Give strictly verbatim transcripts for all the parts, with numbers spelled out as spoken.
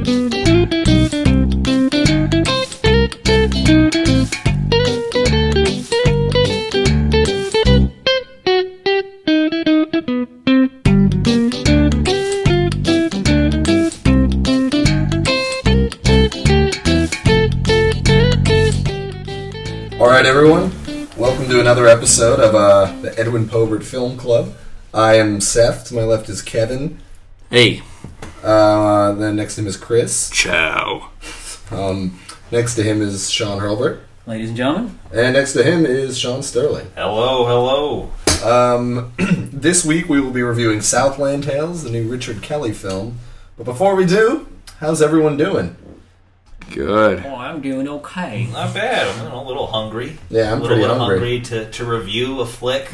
Alright everyone, welcome to another episode of uh, the Edwin Povert Film Club. I am Seth, to my left is Kevin. Hey. Uh, then next to him is Chris. Ciao. Um, next to him is Sean Hurlbert. Ladies and gentlemen. And next to him is Sean Sterling. Hello, hello. Um, this week we will be reviewing Southland Tales, the new Richard Kelly film. But before we do, how's everyone doing? Good. Oh, I'm doing okay. Not bad. I'm a little hungry. Yeah, I'm a little, pretty little hungry. hungry to, to review a flick.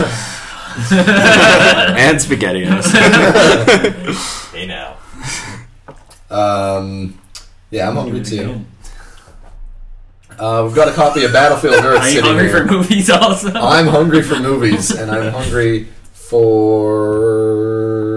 And SpaghettiOs. Hey now. Um, yeah, I'm hungry too. Uh, we've got a copy of Battlefield Earth Are you sitting hungry here. for movies also? I'm hungry for movies, and I'm hungry for...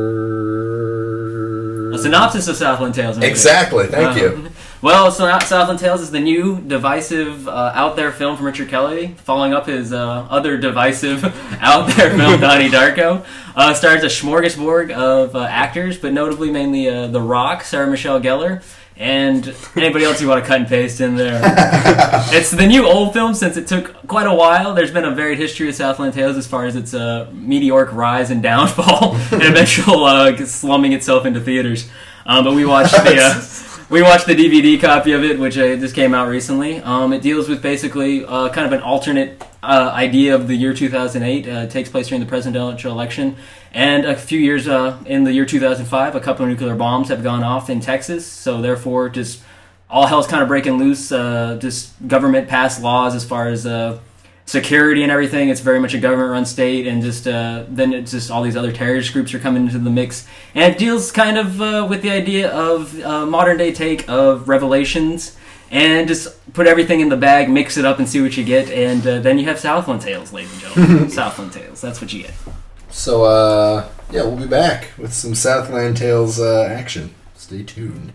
A synopsis of Southland Tales. maybe. Exactly, thank Uh, you. Well, so Southland Tales is the new, divisive, uh, out-there film from Richard Kelly, following up his uh, other divisive, out-there film, Donnie Darko. Uh, stars a smorgasbord of uh, actors, but notably mainly uh, The Rock, Sarah Michelle Gellar, and anybody else you want to cut and paste in there. It's the new old film since it took quite a while. There's been a varied history of Southland Tales as far as its uh, meteoric rise and downfall and eventual uh, slumming itself into theaters. Um, but we watched the... Uh, We watched the D V D copy of it, which uh, just came out recently. Um, it deals with basically uh, kind of an alternate uh, idea of the year two thousand eight. Uh, it takes place during the presidential election. And a few years uh, in the year two thousand five, a couple of nuclear bombs have gone off in Texas. So therefore, just all hell's kind of breaking loose. Uh, just government passed laws as far as... Uh, security and everything. It's very much a government-run state, and just uh, then it's just all these other terrorist groups are coming into the mix, and it deals kind of uh, with the idea of uh, modern-day take of Revelations, and just put everything in the bag, mix it up, and see what you get, and uh, then you have Southland Tales, ladies and gentlemen. Southland Tales, that's what you get. So, uh, yeah, we'll be back with some Southland Tales uh, action. Stay tuned.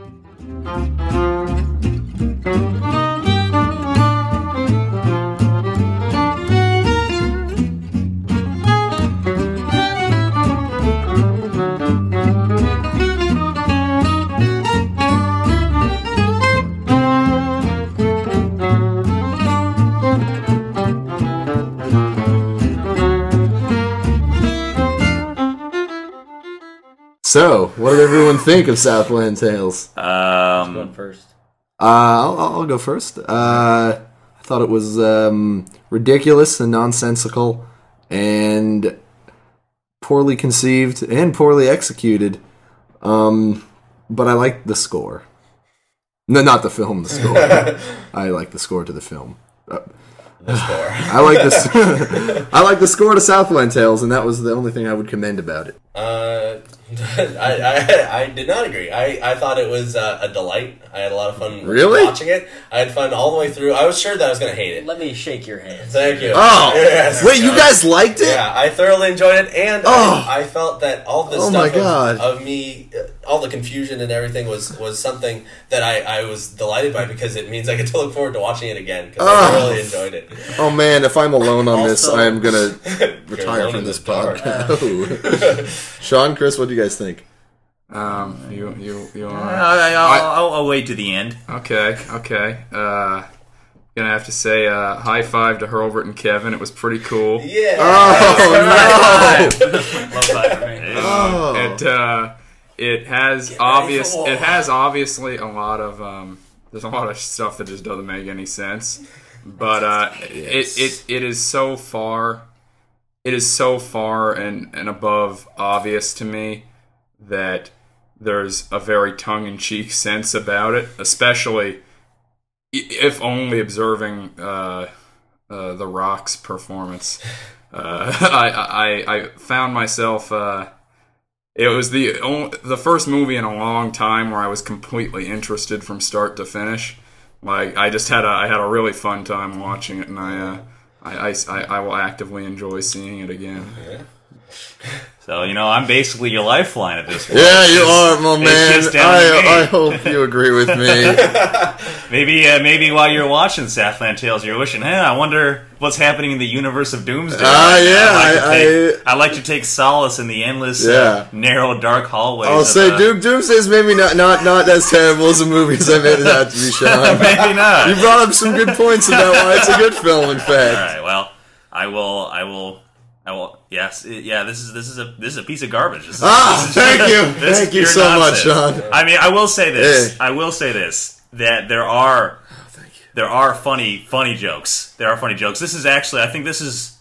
So, what did everyone think of Southland Tales? Um, Going first. Uh, I'll, I'll go first. Uh, I thought it was um, ridiculous and nonsensical and poorly conceived and poorly executed. Um, but I liked the score. No, not the film, the score. I like the score to the film. Uh, The score. I like this. I like the score to Southland Tales, and that was the only thing I would commend about it. Uh, I, I I did not agree. I, I thought it was uh, a delight. I had a lot of fun Really? watching it. I had fun all the way through. I was sure that I was going to hate it. Let me shake your hand. Thank you. Oh, Yes. wait, you guys liked it? Yeah, I thoroughly enjoyed it, and Oh. I, I felt that all the Oh stuff my of, God. of me, uh, all the confusion and everything was, was something that I, I was delighted by, because it means I get to look forward to watching it again, because Oh. I really enjoyed it. Oh man, if I'm alone on this, Also- I am gonna You're retire alone from in this the dark. podcast. Sean, Chris, what do you guys think? um, you, you, you Uh, want I, I'll, I'll, I'll wait to the end. Okay, okay. Uh, gonna have to say, uh, high five to Hurlbert and Kevin. It was pretty cool. Yeah. Oh no! Love that for me. Oh. It, uh, it has ready obvious, for war. it has obviously a lot of, um, there's a lot of stuff that just doesn't make any sense. But, uh, it, it, it is so far, it is so far and, and above obvious to me that there's a very tongue-in-cheek sense about it, especially if only observing uh, uh, The Rock's performance. Uh, I, I I found myself. Uh, it was the only, the first movie in a long time where I was completely interested from start to finish. Like I just had a I had a really fun time watching it, and I uh, I, I, I I will actively enjoy seeing it again. So, you know, I'm basically your lifeline at this point. Yeah, you are, my It's man. just down to me. I, I hope you agree with me. Maybe uh, maybe while you're watching Southland Tales, you're wishing, hey, I wonder what's happening in the universe of Doomsday. Ah, right now. yeah, I like, to I- take, I like to take solace in the endless, Yeah. uh, narrow, dark hallways. I'll of, say uh, Doom Doomsday's maybe not, not not as terrible as the movies I made it out to be, Sean. Maybe not. You brought up some good points about why it's a good film, in fact. All right, well, I will, I will, I will. Yes, it- yeah. This is this is a this is a piece of garbage. This is, Ah, this is- thank you. this is Thank you pure so much, nonsense. Sean. I mean, I will say this. Hey. I will say this that there are there are funny funny jokes. There are funny jokes. This is actually, I think, this is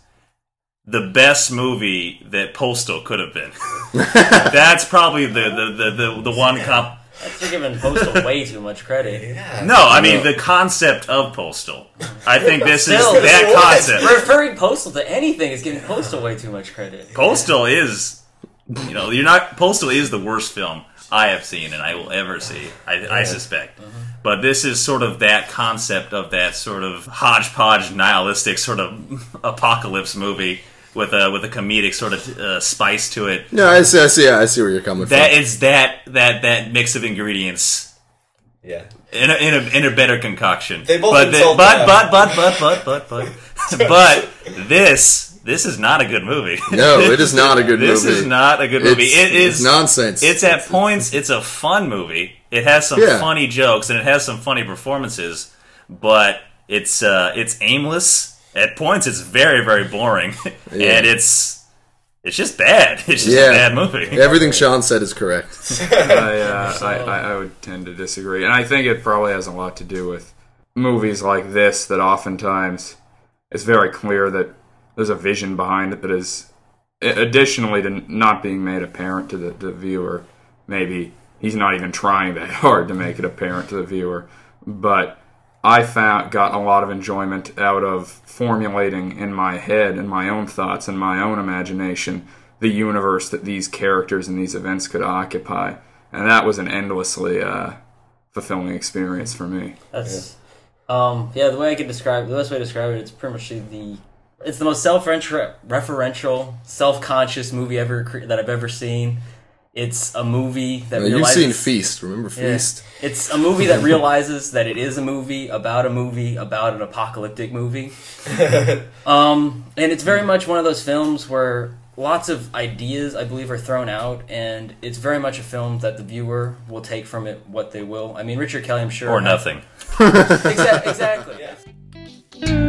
the best movie that Postal could have been. That's probably the the the the, the one comp. That's giving Postal way too much credit. Yeah. No, I mean the concept of Postal. I think this is Still, that what? concept. Referring Postal to anything is giving Postal way too much credit. Postal is, you know, you're not. Postal is the worst film I have seen and I will ever see. I, I suspect. But this is sort of that concept of that sort of hodgepodge, nihilistic sort of apocalypse movie with a with a comedic sort of uh, spice to it. No, I see, I see, I see where you're coming That from. is that that that mix of ingredients Yeah. in a, in a, in a better concoction. They both but, the- insult but, them. but but but but but but but this this is not a good movie. No, it is not a good This movie. is not a good movie. It's, it is it's nonsense. It's at points. It's a fun movie. It has some Yeah. funny jokes and it has some funny performances, but it's uh, it's aimless. At points, it's very very boring, Yeah. and it's it's just bad. It's just Yeah. a bad movie. Everything Sean said is correct. I, uh, I, I, I would tend to disagree, and I think it probably has a lot to do with movies like this. That oftentimes it's very clear that there's a vision behind it that is, additionally to not being made apparent to the, the viewer. Maybe he's not even trying that hard to make it apparent to the viewer, but I found got a lot of enjoyment out of formulating in my head and my own thoughts and my own imagination the universe that these characters and these events could occupy, and that was an endlessly uh, fulfilling experience for me. That's um yeah. The way I could describe the best way to describe it, it's pretty much the it's the most self-referential, self-conscious movie ever cre- that I've ever seen. It's a movie that Now, you've realizes, seen Feast. Remember Yeah. Feast? It's a movie that realizes that it is a movie about a movie about an apocalyptic movie. um, and it's very much one of those films where lots of ideas, I believe, are thrown out, and it's very much a film that the viewer will take from it what they will. I mean, Richard Kelly, I'm sure, Or nothing. Exactly. Exactly. Yeah.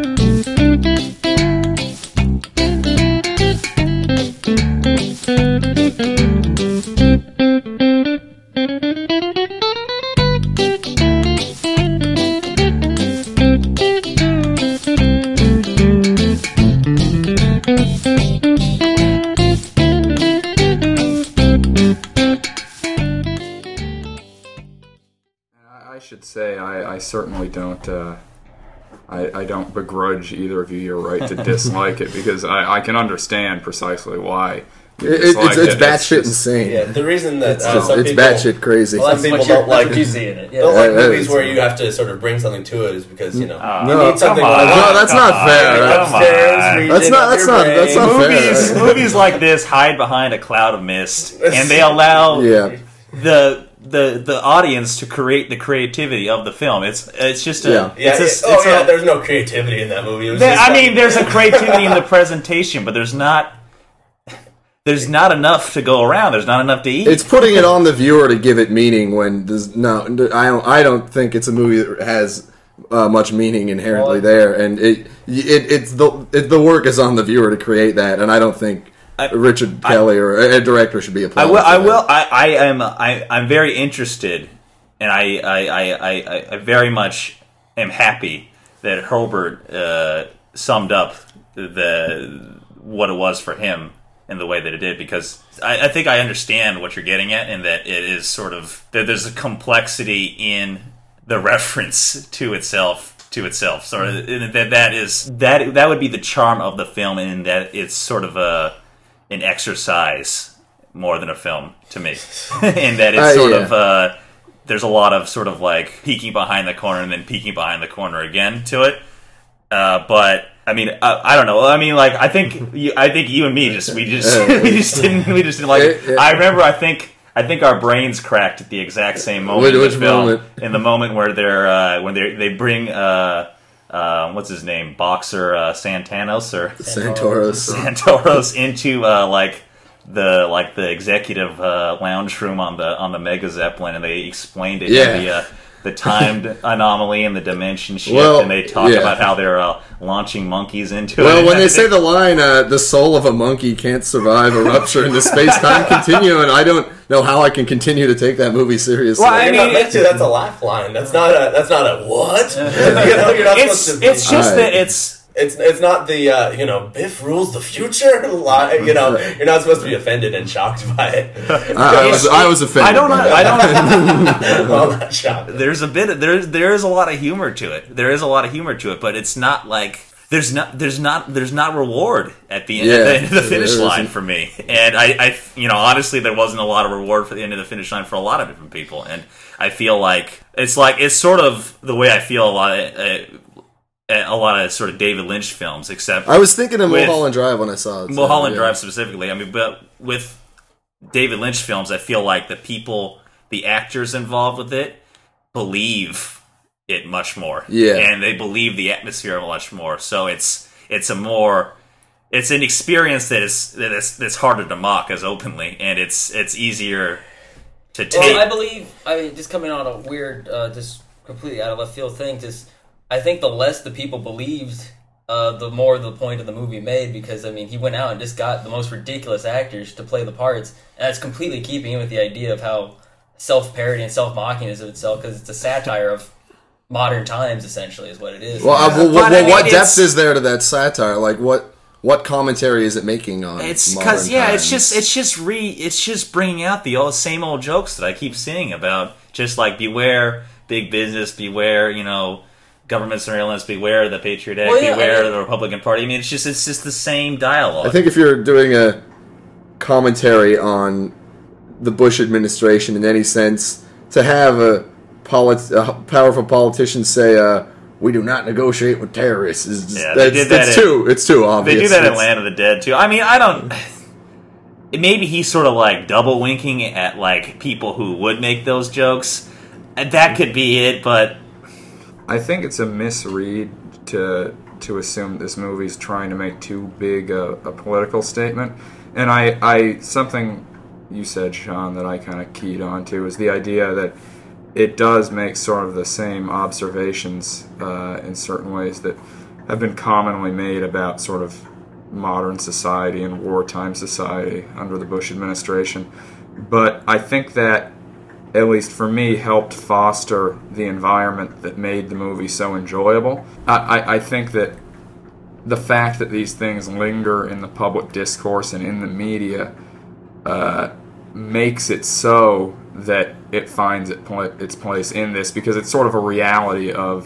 I I should say I, I certainly don't. Uh, I, I don't begrudge either of you your right to dislike it, because I, I can understand precisely why. you It, it, dislike it's it's it. batshit just- insane. Yeah, the reason that It's, uh, just, some it's people, batshit crazy. Well, That's Some people what, you're, don't that's like- what you see in it. Yeah. don't like Yeah, that movies is- where you have to sort of bring something to it, is because you know Uh, you No, need something. come on. like- No, that's not Come fair. on, That's- come Upstairs, on. read That's it not- up that's your not- brain. that's not fair. Movies, movies like this hide behind a cloud of mist, and they allow Yeah. the the the audience to create the creativity of the film. It's it's just a Yeah. Yeah, it's a, it- it's oh a- yeah, there's no creativity in that movie. It was there- just I like- mean, there's a creativity in the presentation, but there's not there's not enough to go around. There's not enough to eat. It's putting it on the viewer to give it meaning when there's no. I don't. I don't think it's a movie that has uh, much meaning inherently Well, there, and it, it it's the it, the work is on the viewer to create that, and I don't think I- Richard Kelly or a, a director should be I applauded. will. for I that. will. I, I am. I, I'm very interested, and I. I, I, I, I very much am happy that Herbert uh, summed up the what it was for him in the way that it did, because I, I think I understand what you're getting at, and that it is sort of that there's a complexity in the reference to itself. To itself, so that that is that that would be the charm of the film, in that it's sort of a an exercise more than a film to me, in that it's Uh, sort yeah. of uh, there's a lot of sort of like peeking behind the corner and then peeking behind the corner again to it, uh, but I mean, uh, I don't know. I mean, like, I think, you, I think you and me just, we just, we just didn't, we just didn't like it. It- it- I remember, I think, I think our brains cracked at the exact same moment. Which- in the which film, moment? In the moment where they're, uh, when they they bring, uh, uh, what's his name, Boxer uh, Santanos or Santoros. Santoros into uh, like the like the executive uh, lounge room on the on the Mega Zeppelin, and they explained it. Yeah. The, uh, the timed anomaly and the dimension shift, Well, and they talk yeah. about how they're uh, launching monkeys into it. Well, and when they say everything. the line, uh, "The soul of a monkey can't survive a rupture in the space-time continuum," I don't know how I can continue to take that movie seriously. Well, I You're mean, not meant to. That's a laugh line. That's not a. That's not a what. you know, you're not it's supposed to. it's just Alright. that it's. It's it's not the uh, you know Biff rules the future. Li- You know you're not supposed to be offended and shocked by it. I, I was I was offended. I don't know. by I that. don't. well, not shocked. There's a bit. Of, there's there is a lot of humor to it. There is a lot of humor to it, but it's not like there's not there's not there's not reward at the end, Yeah, at the, end of the finish there line isn't. for me. And I, I, you know, honestly, there wasn't a lot of reward for the end of the finish line for a lot of different people. And I feel like it's like it's sort of the way I feel a lot of. Uh, a lot of sort of David Lynch films, except I was thinking of With- Mulholland Drive when I saw it. so, Mulholland yeah. Drive specifically. I mean, but with David Lynch films, I feel like the people, the actors involved with it, believe it much more. Yeah. And they believe the atmosphere much more. So it's it's a more it's an experience that is that is that's harder to mock as openly, and it's it's easier to take. Well, I believe, I mean, just coming on a weird, uh, just completely out of left field thing, just, I think the less the people believed, uh, the more the point of the movie made, because, I mean, he went out and just got the most ridiculous actors to play the parts, and that's completely keeping in with the idea of how self-parody and self-mocking is of itself, because it's a satire of modern times, essentially, is what it is. Well, uh, well, But, well, I mean, what it's- depth is there to that satire? Like, what what commentary is it making on? It's modern because yeah, it's times? just it's just re it's just bringing out the old same old jokes that I keep seeing about just like beware big business, beware you know government surveillance, beware the Patriot Act, Well, yeah, beware I mean- the Republican Party. I mean, it's just it's just the same dialogue. I think if you're doing a commentary on the Bush administration in any sense, to have a, polit- a powerful politician say, uh, "We do not negotiate with terrorists," is just, Yeah, they that's, did that that's in- too it's too obvious. They do that in It's- Land of the Dead too. I mean, I don't. Maybe he's sort of like double winking at like people who would make those jokes. And that could be it, but I think it's a misread to to assume this movie's trying to make too big a, a political statement. And I, I something you said, Sean, that I kind of keyed on to is the idea that it does make sort of the same observations uh, in certain ways that have been commonly made about sort of modern society and wartime society under the Bush administration. But I think that, at least for me, helped foster the environment that made the movie so enjoyable. I, I, I think that the fact that these things linger in the public discourse and in the media uh, makes it so that it finds it pl- its place in this, because it's sort of a reality of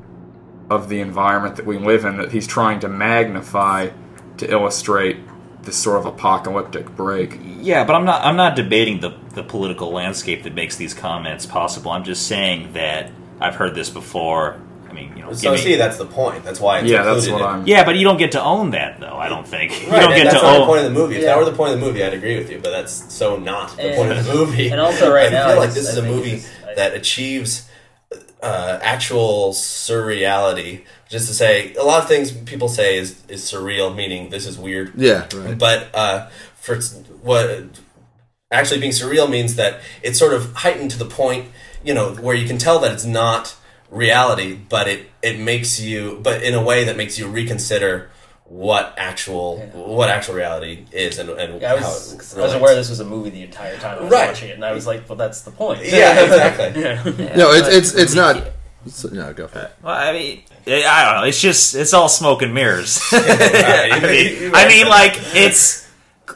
of the environment that we live in that he's trying to magnify to illustrate this sort of apocalyptic break. yeah, but I'm not. I'm not debating the the political landscape that makes these comments possible. I'm just saying that I've heard this before. I mean, you know, So give me- see, that's the point. That's why it's Yeah, included that's what in- I'm... yeah, but you don't get to own that, though. I don't think you Right, don't and get that's to not the own. point of the movie. If Yeah. that were the point of the movie, I'd agree with you. But that's so not the And- point of the movie. and also right I now, feel like it's- this is I a think movie it's- I- that achieves uh, actual surreality. Just to say, a lot of things people say is is surreal, meaning this is weird. Yeah, right. But uh, for what actually being surreal means that it's sort of heightened to the point, you know, where you can tell that it's not reality, but it, it makes you, but in a way that makes you reconsider what actual what actual reality is and, and Yeah, I how was, it I was relates. aware this was a movie the entire time I was Right. watching it, and I was like, well, that's the point. Yeah, exactly. Yeah. No, it's it's it's not. So, no, go for it. Well, I mean, I don't know. It's just it's all smoke and mirrors. Right. I mean, I mean, like it's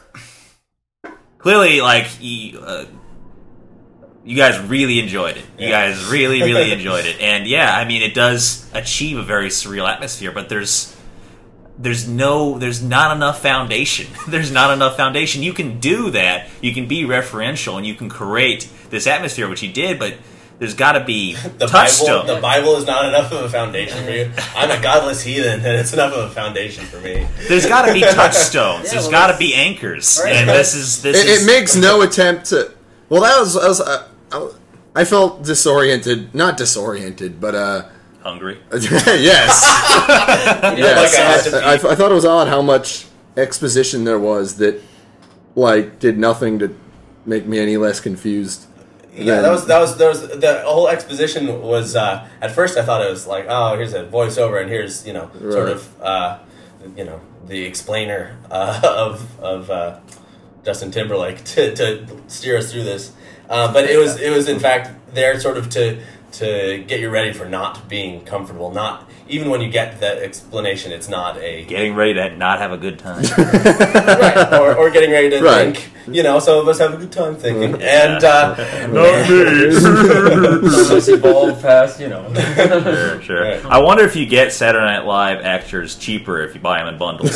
clearly like you, uh, you guys really enjoyed it. You Yeah. guys really, really enjoyed it, and yeah, I mean, it does achieve a very surreal atmosphere, but there's there's no there's not enough foundation. There's not enough foundation. You can do that. You can be referential, and you can create this atmosphere, which he did, but there's got to be The touchstone. Bible, the Bible is not enough of a foundation for you. I'm a godless heathen, and it's enough of a foundation for me. There's got to be touchstones. Yeah, there's well, got to that's- be anchors, Right. and this is this It, is it makes no attempt to. Well, that was. I, was uh, I, I felt disoriented. Not disoriented, but uh, hungry. yes. yes. Like I had to I, I, I thought it was odd how much exposition there was that, like, did nothing to make me any less confused. Yeah, than- that was that was that was the whole exposition was. Uh, at first, I thought it was like, oh, here's a voiceover, and here's you know sort Right. of uh, you know the explainer uh, of of uh, Justin Timberlake to, to steer us through this. Uh, but it was it was in fact there sort of to to get you ready for not being comfortable. Not even when you get that explanation, it's not a Getting ready to not have a good time. right, or, or getting ready to Right. think. You know, some of us have a good time thinking, and uh, Let's evolve past, you know. Sure, sure. Right. I wonder if you get Saturday Night Live actors cheaper if you buy them in bundles.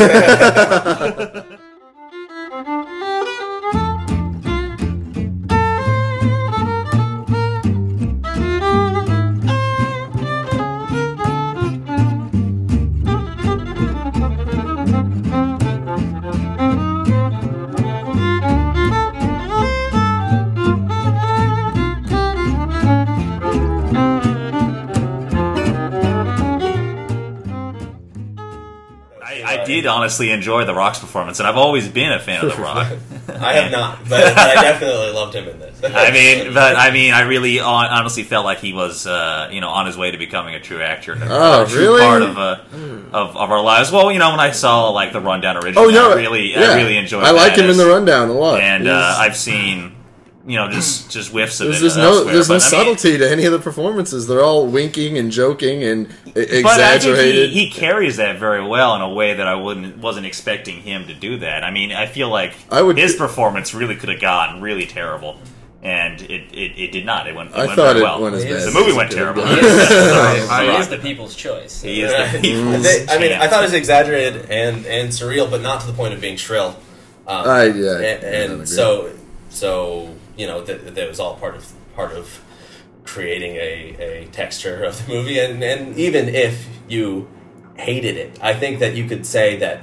I, I did honestly enjoy The Rock's performance, and I've always been a fan of The Rock. I have not, but, but I definitely loved him in this. I mean, but I mean, I really hon- honestly felt like he was, uh, you know, on his way to becoming a true actor, and a, Oh, a true really? part of, uh, of of our lives. Well, you know, when I saw like the Rundown original, Oh no! I really, yeah. I really enjoyed. I like that him in as- the rundown a lot. and He's- uh, I've seen, you know, just just whiffs of There's, it. there's no elsewhere, there's no but, I mean, subtlety to any of the performances. They're all winking and joking and e- But I think exaggerated. he, he carries that very well in a way that I wouldn't wasn't expecting him to do that. I mean, I feel like I would- his performance really could have gotten really terrible, and it, it, it did not. It went, it I went thought very it well. went as The bad. The as movie it went could terrible. have He gone. is, I- he I- is the people's choice. He is Right. the people's They- I mean, I champ. thought it was exaggerated and, and surreal, but not to the point of being shrill. Um, I- yeah, and, I and agree. so so you know that that was all part of part of creating a, a texture of the movie, and and even if you hated it, I think that you could say that.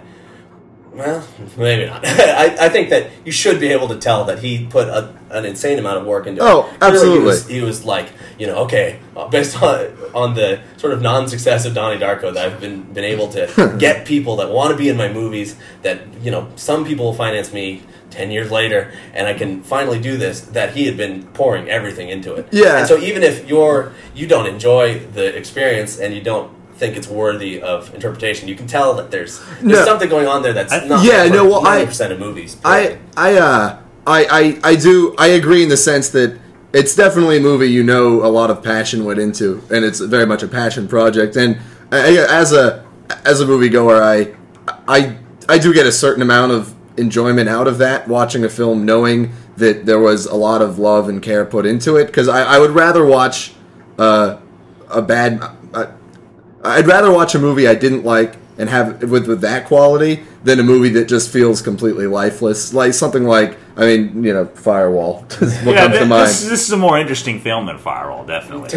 Well, maybe not. I, I think that you should be able to tell that he put a, an insane amount of work into it. Oh, Clearly absolutely. He was, he was like, you know, okay, uh, based on on the sort of non-success of Donnie Darko, that I've been been able to get people that want to be in my movies. That, you know, some people will finance me ten years later, and I can finally do this. That he had been pouring everything into it. Yeah. And so even if you're you don't enjoy the experience and you don't think it's worthy of interpretation, you can tell that there's there's No. something going on there that's I- not yeah, for no, well, I- ninety percent of movies. I I uh I, I I do I agree in the sense that it's definitely a movie you know a lot of passion went into, and it's very much a passion project. And I, as a as a moviegoer, I I I do get a certain amount of enjoyment out of that, watching a film knowing that there was a lot of love and care put into it. Because I, I would rather watch uh, a bad. Uh, I'd rather watch a movie I didn't like and have with with that quality than a movie that just feels completely lifeless, like something like I mean, you know, Firewall. is what Yeah, comes to thi- mind. this, this is a more interesting film than Firewall, definitely.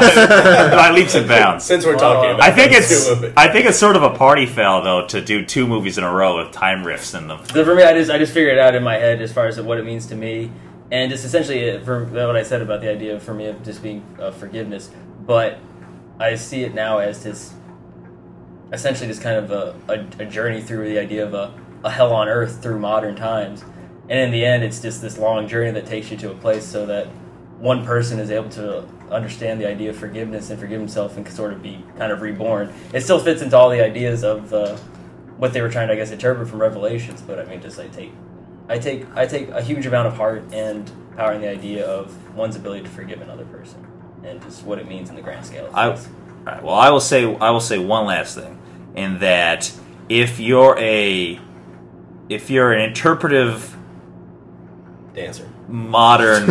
by, by leaps and bounds. Since we're talking about I think those it's two movies. I think it's sort of a party foul though to do two movies in a row with time rifts in them. So for me, I just I just figured it out in my head as far as what it means to me, and just essentially uh, for what I said about the idea for me of just being uh, forgiveness. But I see it now as this essentially just kind of a, a, a journey through the idea of a, a hell on earth through modern times, and in the end, it's just this long journey that takes you to a place so that one person is able to understand the idea of forgiveness and forgive himself and sort of be kind of reborn. It still fits into all the ideas of uh, what they were trying to, I guess, interpret from Revelations. But I mean, just I take, I take, I take a huge amount of heart and power in the idea of one's ability to forgive another person and just what it means in the grand scale of I, all things. right, well, I will say I will say one last thing, in that if you're a if you're an interpretive Dancer. modern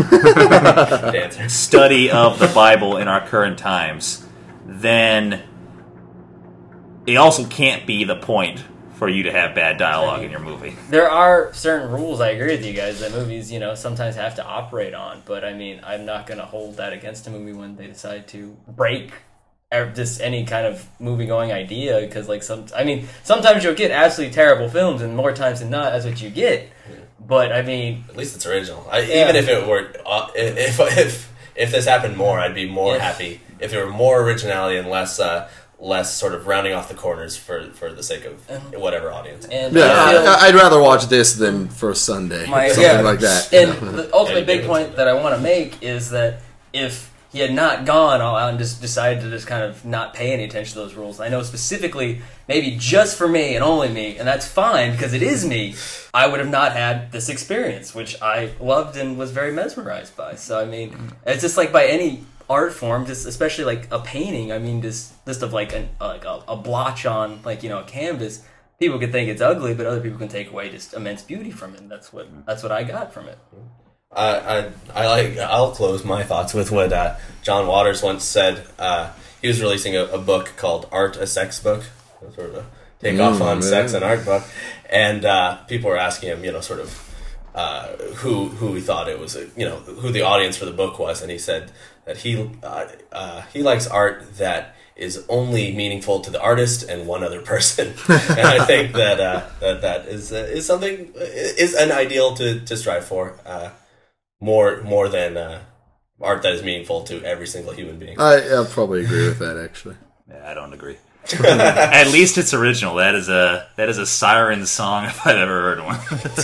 Dancer. study of the Bible in our current times, then it also can't be the point for you to have bad dialogue in your movie. There are certain rules, I agree with you guys, that movies, you know, sometimes have to operate on. But, I mean, I'm not going to hold that against a movie when they decide to break ev- just any kind of movie-going idea. Because, like, some, I mean, sometimes you'll get absolutely terrible films, and more times than not, that's what you get. But, I mean... At least it's original. I, Yeah. Even if it were... Uh, if, if if this happened more, I'd be more If- happy. If there were more originality and less... Uh, less sort of rounding off the corners for, for the sake of whatever audience. And Yeah, I feel- I, I'd rather watch this than First Sunday, My- something yeah. like that. And you know? the ultimate Yeah, big yeah. point that I want to make is that if he had not gone all out and just decided to just kind of not pay any attention to those rules, I know specifically, maybe just for me and only me, and that's fine because it is me, I would have not had this experience, which I loved and was very mesmerized by. So, I mean, it's just like by any art form, just especially like a painting, I mean, just, just of like, an, like a, a blotch on, like, you know, a canvas, people can think it's ugly, but other people can take away just immense beauty from it, and that's what, that's what I got from it. Uh, I, I like. I'll close my thoughts with what uh, John Waters once said. Uh, he was releasing a, a book called "Art: A Sex Book," sort of a takeoff Mm, on man. sex and art book, and uh, people were asking him, you know, sort of uh, who who he thought it was, a, you know, who the audience for the book was, and he said that he uh, uh, he likes art that is only meaningful to the artist and one other person, and I think that uh, that that is uh, is something is an ideal to, to strive for. Uh, More more than uh, art that is meaningful to every single human being. I, I'll probably agree with that, actually. Yeah, I don't agree. At least it's original. That is a that is a siren song if I've ever heard one.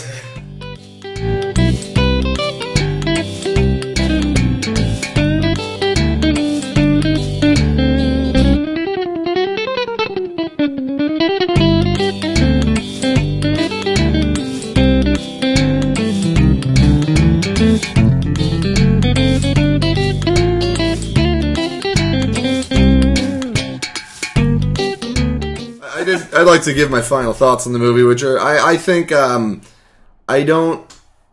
I did, I'd like to give my final thoughts on the movie, which are I, I think um, I don't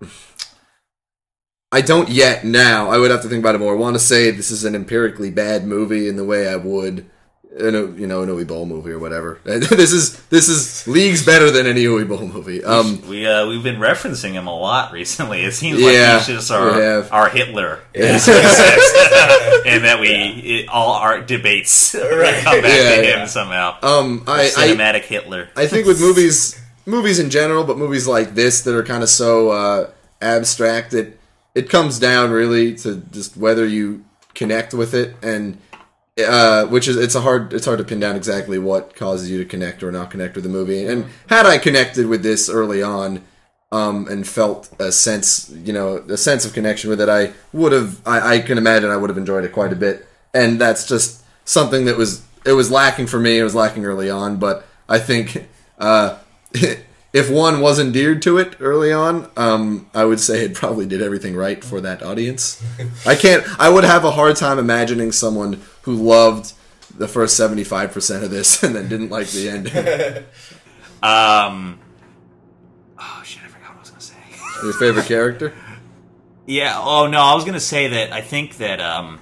I don't yet now. I would have to think about it more. I want to say this is an empirically bad movie in the way I would in a you know an Uwe Boll movie or whatever. this is this is leagues better than any Uwe Boll movie. Um, we uh, we've been referencing him a lot recently. It seems Yeah, like he's just we our have. our Hitler, Yeah. and that we it, all art debates Right. come back Yeah, to him yeah. somehow. um, I, I Cinematic Hitler. I think with movies, movies in general, but movies like this that are kind of so uh, abstract, it it comes down really to just whether you connect with it, and uh, which is it's a hard it's hard to pin down exactly what causes you to connect or not connect with the movie. And had I connected with this early on, um, and felt a sense, you know, a sense of connection with it, I would have. I, I can imagine I would have enjoyed it quite a bit, and that's just something that was it was lacking for me. It was lacking early on, but I think uh, if one was endeared to it early on, um, I would say it probably did everything right for that audience. I can't. I would have a hard time imagining someone who loved the first seventy-five percent of this and then didn't like the ending. Um. Oh shit! I forgot what I was gonna say. Your favorite character? Yeah. Oh no, I was gonna say that I think that um,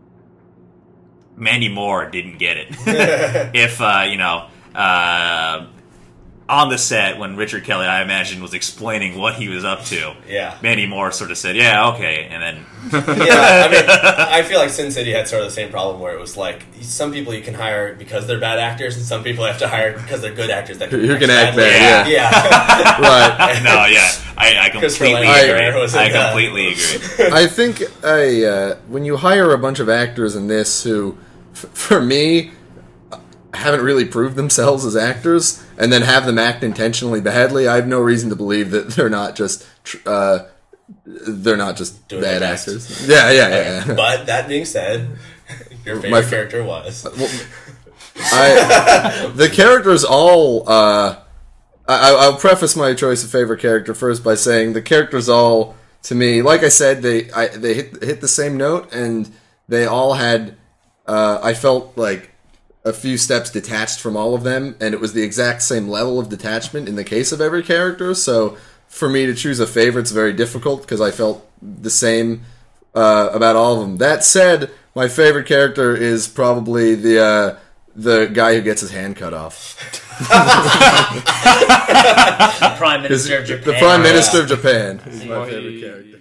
Mandy Moore didn't get it. If uh, you know, uh, on the set when Richard Kelly, I imagine, was explaining what he was up to. Yeah. Mandy Moore sort of said, "Yeah, okay," and then Yeah, I mean, I feel like Sin City had sort of the same problem where it was like some people you can hire because they're bad actors, and some people you have to hire because they're good actors that can Who can act badly. bad, Yeah, Right. no, yeah, I, I Christopher completely Lambert agree. was in I that. completely agree. I think I uh, when you hire a bunch of actors in this who, f- for me, haven't really proved themselves as actors, and then have them act intentionally badly, I have no reason to believe that they're not just tr- uh, they're not just Doing bad their best. actors. Yeah, yeah, yeah. yeah. But that being said, your favorite My fa- character was. I, the characters all. Uh, I, I'll preface my choice of favorite character first by saying the characters all, to me, like I said, they I, they hit hit the same note, and they all had. Uh, I felt like a few steps detached from all of them, and it was the exact same level of detachment in the case of every character. So for me to choose a favorite's very difficult because I felt the same uh, about all of them. That said, my favorite character is probably the uh, the guy who gets his hand cut off. The Prime Minister of Japan. The Prime Minister of Japan. He's my Well, favorite he- character.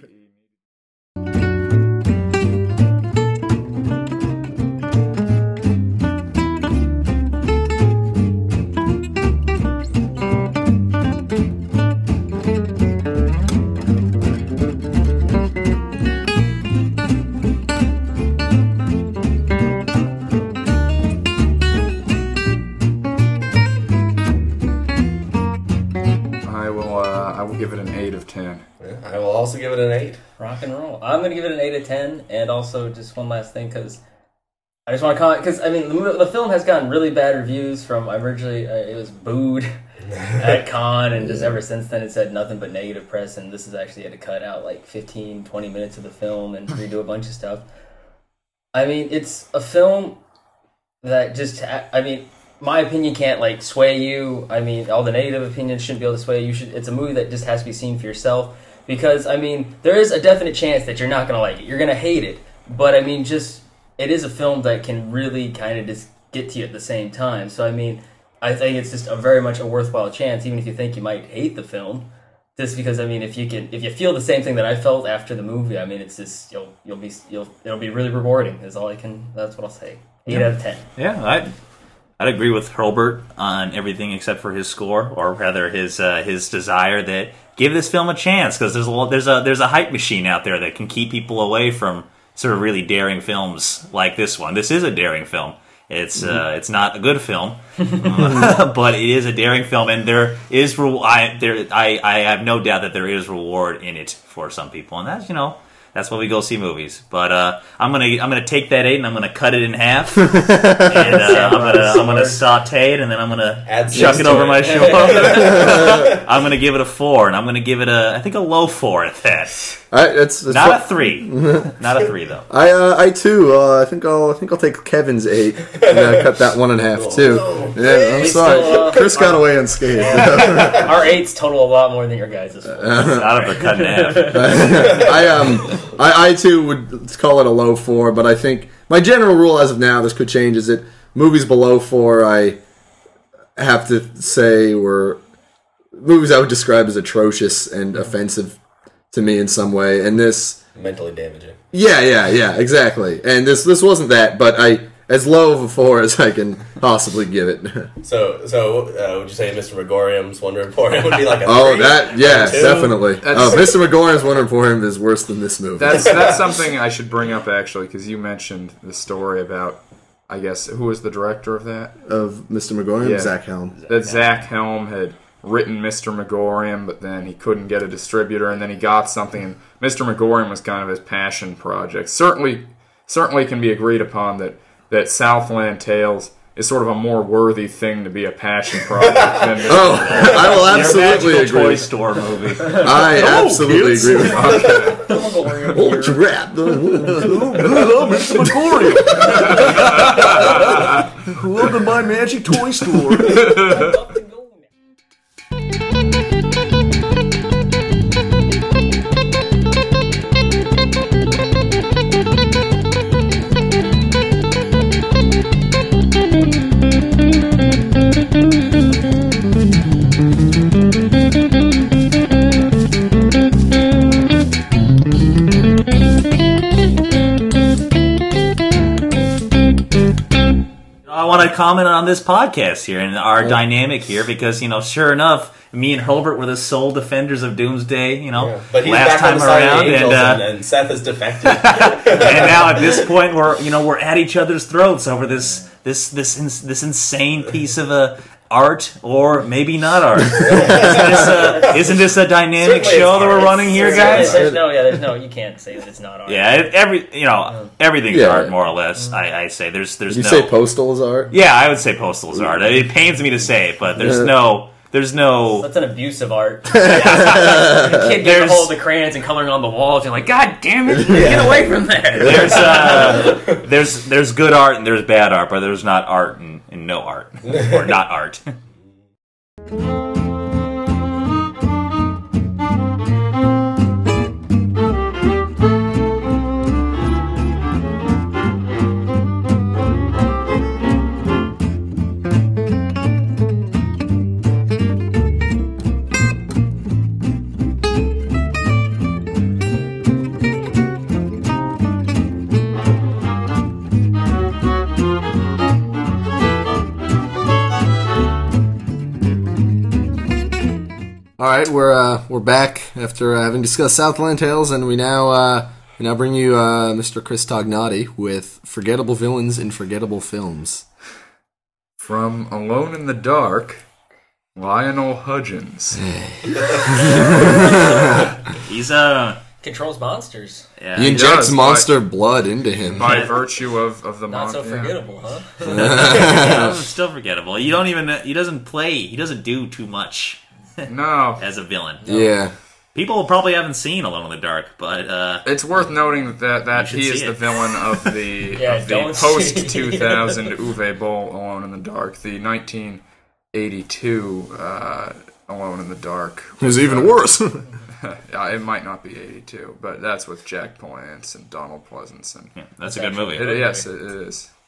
I will. Uh, I will give it an eight of ten. I will also give it an eight. Rock and roll. I'm going to give it an eight of ten, and also just one last thing, because I just want to comment, because, I mean, the, mo- the film has gotten really bad reviews from, originally, uh, it was booed at Cannes, and just ever since then it's had nothing but negative press, and this has actually had to cut out like fifteen, twenty minutes of the film and redo a bunch of stuff. I mean, it's a film that just, ha- I mean, my opinion can't like sway you. I mean, all the negative opinions shouldn't be able to sway you. You should. It's a movie that just has to be seen for yourself, because I mean, there is a definite chance that you're not gonna like it. You're gonna hate it, but I mean, just it is a film that can really kind of just get to you at the same time. So I mean, I think it's just a very much a worthwhile chance, even if you think you might hate the film. Just because I mean, if you can, if you feel the same thing that I felt after the movie, I mean, it's just you'll you'll be you'll it'll be really rewarding. Is all I can. That's what I'll say. Eight Yeah. out of ten. Yeah, I'd, I'd agree with Hurlburt on everything except for his score, or rather his uh, his desire that give this film a chance, because there's a lo- there's a there's a hype machine out there that can keep people away from sort of really daring films like this one. This is a daring film. It's uh, it's not a good film, but it is a daring film, and there is re- I there I, I have no doubt that there is reward in it for some people, and that's you know. That's why we go see movies. But uh, I'm gonna I'm gonna take that eight and I'm gonna cut it in half, and uh, I'm gonna I'm gonna saute it, and then I'm gonna Add chuck six it to over it. my shoulder. I'm gonna give it a four, and I'm gonna give it a I think a low four at that. I, it's, it's Not what- a three, not a three though. I uh, I too. Uh, I think I'll I think I'll take Kevin's eight and uh, cut that one in half too. Yeah, I'm We sorry. still, uh, Chris got away unscathed. Our eights total a lot more than your guys' fours. Out of a cut in half. I um I, I too would call it a low four, but I think my general rule as of now, this could change, is that movies below four I have to say were movies I would describe as atrocious and offensive to me in some way, and this Mentally damaging. yeah yeah yeah exactly, and this this wasn't that, but I as low of a four as I can possibly give it. So, so uh, would you say Mister Megorium's Wonder Emporium would be like a Oh, three? that yeah, Two? definitely. That's- Oh, Mister McGoran's Wonder Emporium is worse than this movie. That's that's something I should bring up actually, because you mentioned the story about, I guess, who was the director of that? of Mister McGoran, Yeah. Zach Helm. That Zach Helm had written Mister Megorium, but then he couldn't get a distributor, and then he got something. And Mister Megorium was kind of his passion project. Certainly, certainly can be agreed upon that that Southland Tales is sort of a more worthy thing to be a passion project than Mister Oh, I will Your absolutely magical Toy agree. Store movie. I absolutely agree with that. Okay. Oh, crap. Mister McGorium. Welcome to my magic toy store. I want to comment on this podcast here and our dynamic here, because, you know, sure enough, me and Hilbert were the sole defenders of Doomsday, you know, Yeah. But he's last back on time the side around, of the Angels, and, uh, and, and Seth has defected. and now at this point, we're you know we're at each other's throats over this this this ins- this insane piece of a art, or maybe not art. isn't, this a, isn't this a dynamic Certainly show it's that we're art. running here, Certainly guys? it's There's no, yeah, there's no, you can't say that it's not art. Yeah, it- every you know everything's Yeah. art more or less. I, I say there's there's You no. say postal is art? Yeah, I would say postal's art. It pains me to say it, but there's Yeah. no there's no. That's an abuse of art. The kid getting There's- a hold of the crayons and coloring on the walls. You're like, God damn it, get away from there. There's uh, there's there's good art and there's bad art, but there's not art and, and no art or not art. right, we're uh, we're back after uh, having discussed Southland Tales, and we now uh, we now bring you uh, Mister Chris Tognati with Forgettable Villains in Forgettable Films. From Alone in the Dark, Lionel Hudgens. He's uh Controls monsters. yeah. He injects does, monster blood into him. By virtue of, of the Not mon- so yeah. forgettable, huh? Yeah, still forgettable. You don't even. He doesn't play. He doesn't do too much No. as a villain. Yeah. People probably haven't seen Alone in the Dark, but uh, It's worth noting that, that should he is see the it. villain of the, Yeah, of the don't see post two thousand Uwe Boll Alone in the Dark, the nineteen eighty-two uh, Alone in the Dark. It was even worse. Yeah, it might not be eighty-two, but that's with Jack Palance and Donald Pleasance. And yeah, that's a good movie. it, yes, it is.